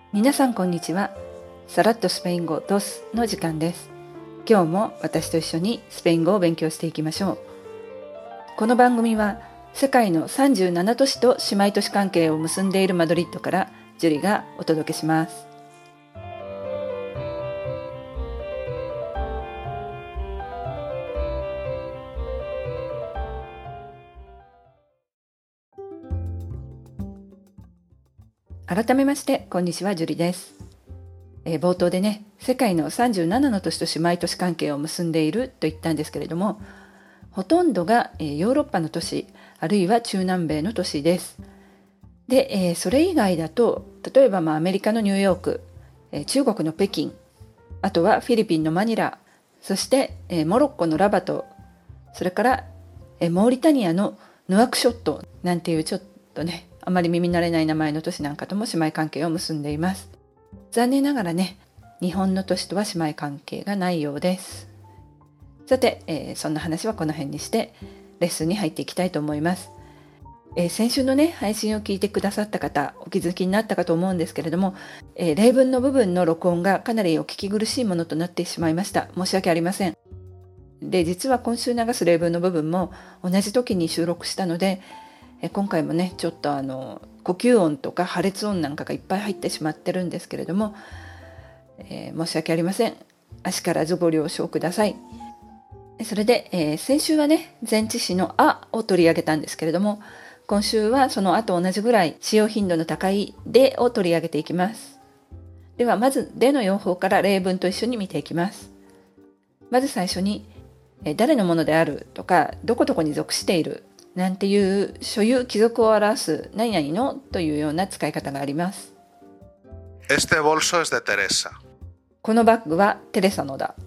皆さんこんにちは。さらっとスペイン語ドスの時間です。今日も私と一緒にスペイン語を勉強していきましょう。この番組は世界の37都市と姉妹都市関係を結んでいるマドリッドからジュリがお届けします。改めましてこんにちは、ジュリです。冒頭でね、世界の37の都市と姉妹都市関係を結んでいると言ったんですけれども、ほとんどがヨーロッパの都市、あるいは中南米の都市です。で、それ以外だと、例えばアメリカのニューヨーク、中国の北京、あとはフィリピンのマニラ、そしてモロッコのラバト、それからモーリタニアのヌアクショットなんていうちょっとね、あまり耳慣れない名前の都市なんかとも姉妹関係を結んでいます。残念ながらね、日本の都市とは姉妹関係がないようです。さて、そんな話はこの辺にしてレッスンに入っていきたいと思います。先週のね、配信を聞いてくださった方、お気づきになったかと思うんですけれども、例文の部分の録音がかなりお聞き苦しいものとなってしまいました。申し訳ありません。で、実は今週流す例文の部分も同じ時に収録したので、今回もね、ちょっと呼吸音とか破裂音なんかがいっぱい入ってしまってるんですけれども、申し訳ありません。あしからずご了承ください。それで、先週はね、前置詞のあを取り上げたんですけれども、今週はそのあと同じぐらい使用頻度の高いでを取り上げていきます。ではまずでの用法から例文と一緒に見ていきます。まず最初に、誰のものであるとか、どこどこに属しているなんていう所有帰属を表す何々のというような使い方があります。 Este bolso es de Teresa. このバッグはテレサのだ。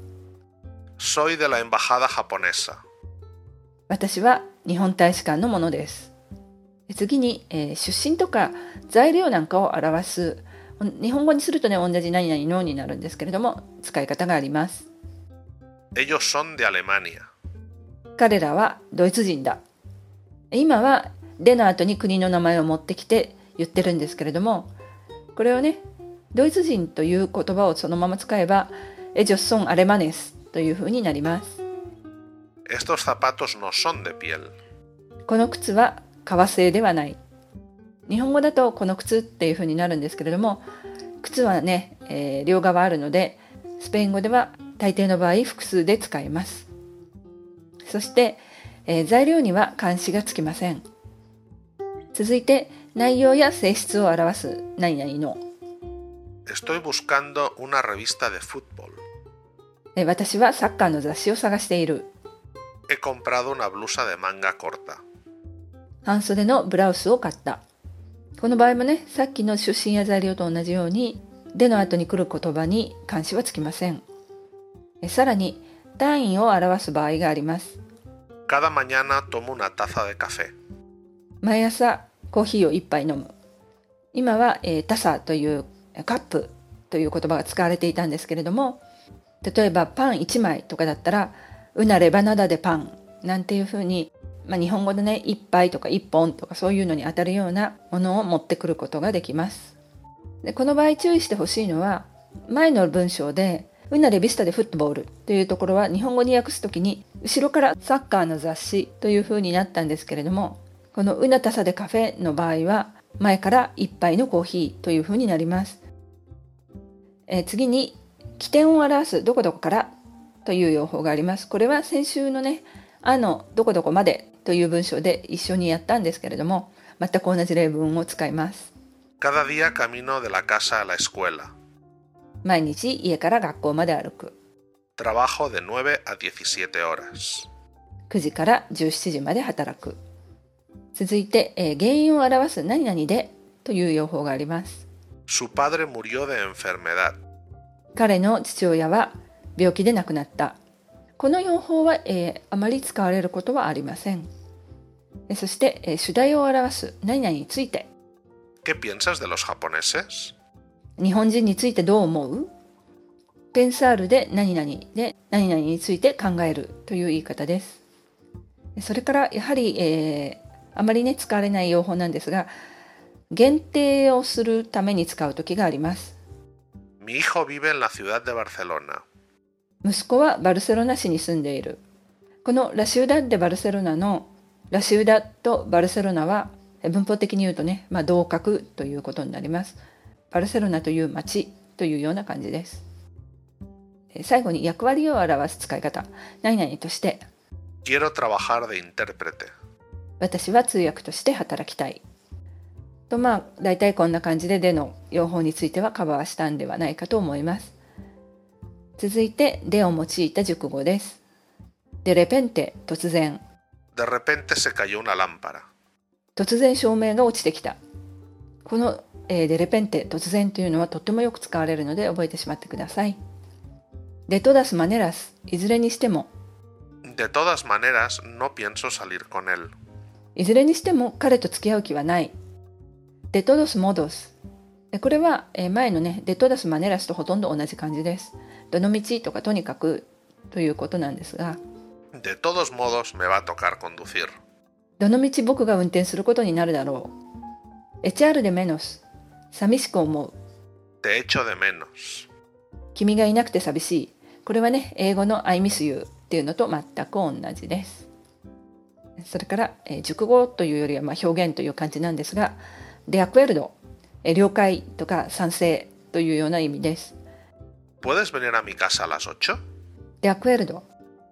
Soy de la embajada japonesa. 私は日本大使館のものです。次に、出身とか材料なんかを表す、日本語にするとね、同じ何々のになるんですけれども、使い方があります。 Ellos son de Alemania. 彼らはドイツ人だ。今はでの後に国の名前を持ってきて言ってるんですけれども、これをね、ドイツ人という言葉をそのまま使えばEllos son alemanesというふうになります。 Estos zapatos no son de piel. この靴は革製ではない。日本語だとこの靴っていうふうになるんですけれども、靴はね、両側あるので、スペイン語では大抵の場合複数で使います。そして、材料には冠詞がつきません。続いて内容や性質を表す何々の。 Estoy buscando una revista de fútbol. 私はサッカーの雑誌を探している。 He comprado una blusa de manga corta. 半袖のブラウスを買った。この場合もね、さっきの出身や材料と同じようにでの後に来る言葉に冠詞はつきません。さらに単位を表す場合があります。 Cada mañana tomo una taza de café. 毎朝コーヒーを一杯飲む。今は、タサというカップという言葉が使われていたんですけれども、例えばパン1枚とかだったらウナレバナダでパンなんていうふうに、日本語でね、1杯とか1本とかそういうのに当たるようなものを持ってくることができます。で、この場合注意してほしいのは、前の文章でウナレビスタでフットボールというところは日本語に訳すときに後ろからサッカーの雑誌という風になったんですけれども、このウナタサでカフェの場合は前から一杯のコーヒーという風になります。次に起点を表すどこどこからという用法があります。これは先週のね、のどこどこまでという文章で一緒にやったんですけれども、全く同じ例文を使います。 Cada día camino de la casa a la escuela. 毎日家から学校まで歩く。 Trabajo de 9 a 17 horas. 9時から17時まで働く。続いて、原因を表す何々でという用法があります。 Su padre murió de enfermedad. 彼の父親は病気で亡くなった。この用法は、あまり使われることはありません。そして、主題を表す何々について。 ¿Qué piensas de los japoneses? 日本人についてどう思う？ペンサールで何々で何々について考えるという言い方です。それからやはり、あまりね使われない用法なんですが、 限定をするために使う時があります。 Mi hijo vive en la ciudad de Barcelona. 息子はバルセロナ市に住んでいる。このラシュダッデ・バルセロナのラシュダとバルセロナは文法的に言うとね、同格ということになります。バルセロナという町というような感じです。最後に役割を表す使い方。何々として。 Quiero trabajar de intérprete. 私は通訳として働きたい。と大体こんな感じでの用法についてはカバーしたんではないかと思います。続いてでを用いた熟語です。de repente 突然。 De repente se cayó una lámpara. 突然照明が落ちてきた。この、de repente 突然というのはとってもよく使われるので覚えてしまってください。de todas maneras いずれにしても。 De todas maneras no pienso salir con él. いずれにしても彼と付き合う気はない。de todos modos これは前のねde todas manerasとほとんど同じ感じです。どの道とかとにかくということなんですが、 De todos modos me va a tocar conducir. どの道僕が運転することになるだろう。echar de menos 寂しく思う。 Te echo de menos. 君がいなくて寂しい。これはね英語の I miss you っていうのと全く同じです。それから、熟語というよりは表現という感じなんですが、de acuerdo 了解とか賛成というような意味です。 ¿Puedes venir a mi casa a las 8? de acuerdo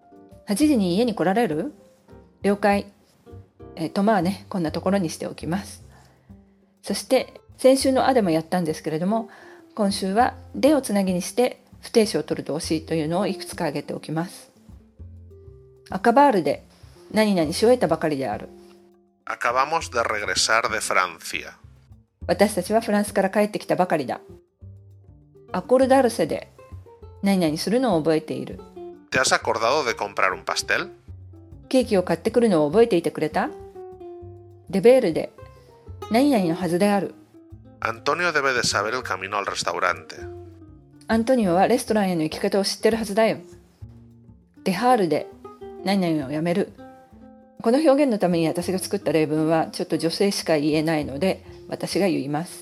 8時に家に来られる？了解。こんなところにしておきます。そして先週のあでもやったんですけれども、今週はでをつなぎにして不定詞を取る動詞というのをいくつか挙げておきます。アカバールで何々し終えたばかりである。 Acabamos de regresar de Francia. 私たちはフランスから帰ってきたばかりだ。アコルダルセで何々するのを覚えている。 ¿Te has acordado de comprar un pastel? ケーキを買ってくるのを覚えていてくれた？デベールで何々のはずである。 Antonio debe de saber el camino al restaurante. アントニオはレストランへの行き方を知ってるはずだよ。デハールで何々をやめる。この表現のために私が作った例文はちょっと女性しか言えないので私が言います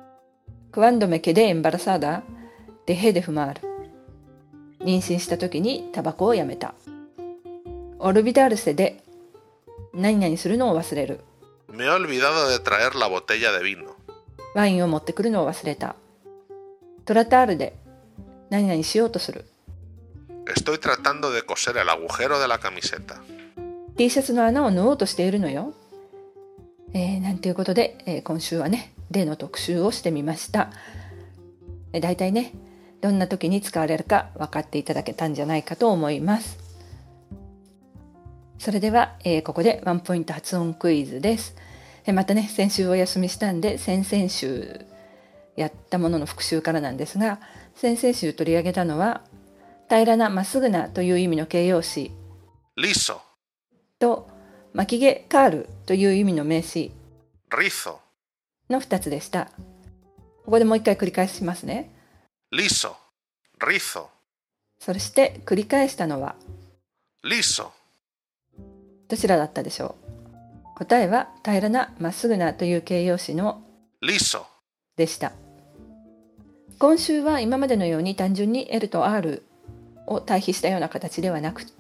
。Cuando me quedé embarazada, dejé de fumar. 妊娠した時にタバコをやめた。olvidarseで何々するのを忘れる。 Me he olvidado de traer la botella de vino. ワインを持ってくるのを忘れた。tratarで何々しようとする。 Estoy tratando de coser el agujero de la camiseta. T シャツの穴を縫おうとしているのよ。なんていうことで、今週はねでの特集をしてみました。だいたいねどんな時に使われるか分かっていただけたんじゃないかと思います。それでは、ここでワンポイント発音クイズです。またね先週お休みしたんで先々週やったものの復習からなんですが、先々週取り上げたのは平らなまっすぐなという意味の形容詞 Liso と巻き毛カールという意味の名詞 Rizo の2つでした。ここでもう一回繰り返しますね。 Liso Rizo そして繰り返したのは Liso どちらだったでしょう。答えは平らなまっすぐなという形容詞の Liso でした。今週は今までのように単純に L と R を対比したような形ではなくって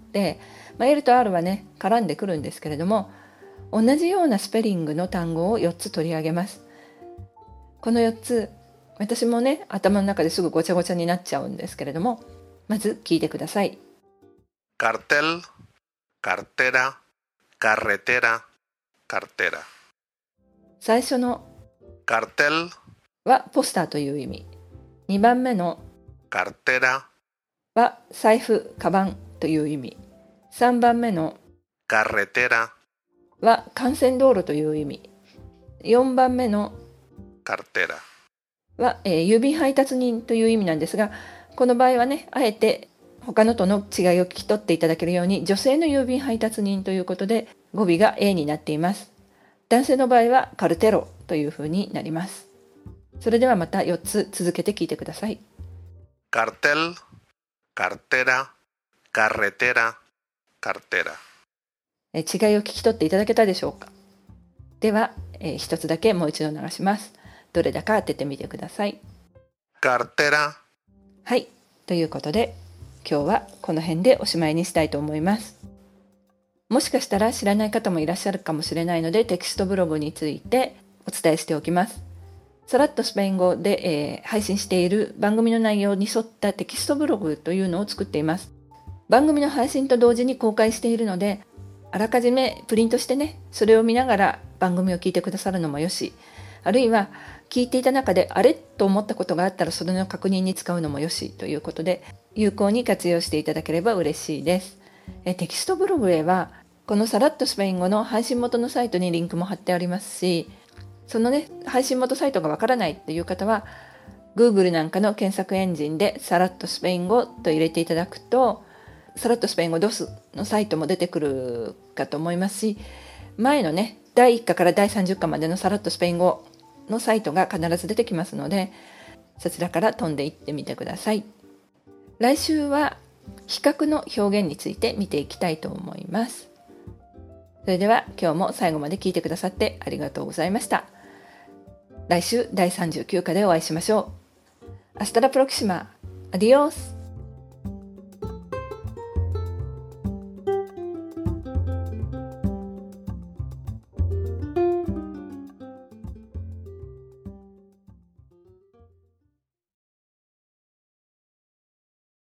、L と R はね絡んでくるんですけれども、同じようなスペリングの単語を4つ取り上げます。この4つ私もね頭の中ですぐごちゃごちゃになっちゃうんですけれども、まず聞いてください。 Cartel Cartera Carretera Cartera 最初の Cartel はポスターという意味、2番目の Cartera は財布、カバンという意味、3番目の Carretera は幹線道路という意味、4番目の Cartera は、郵便配達人という意味なんですが、この場合はねあえて他のとの違いを聞き取っていただけるように女性の郵便配達人ということで語尾が A になっています。男性の場合はカルテロというふうになります。それではまた4つ続けて聞いてください。 Cartel Cartera Carretera Cartera 違いを聞き取っていただけたでしょうか。では、 一つだけもう一度流します。どれだか当ててみてください。 cartera。 はい、ということで今日はこの辺でおしまいにしたいと思います。もしかしたら知らない方もいらっしゃるかもしれないので、テキストブログについてお伝えしておきます。さらっとスペイン語で、配信している番組の内容に沿ったテキストブログというのを作っています。番組の配信と同時に公開しているので、あらかじめプリントしてね、それを見ながら番組を聞いてくださるのもよし、あるいは聞いていた中であれと思ったことがあったらそれの確認に使うのもよしということで、有効に活用していただければ嬉しいです。テキストブログへはこのさらっとスペイン語の配信元のサイトにリンクも貼ってありますし、そのね配信元サイトがわからないっていう方は Google なんかの検索エンジンでさらっとスペイン語と入れていただくと、さらっとスペイン語 DOS のサイトも出てくるかと思いますし、前のね第1課から第30課までのさらっとスペイン語のサイトが必ず出てきますので、そちらから飛んでいってみてください。来週は比較の表現について見ていきたいと思います。それでは今日も最後まで聞いてくださってありがとうございました。来週第39課でお会いしましょう。Hasta la próxima. Adiós.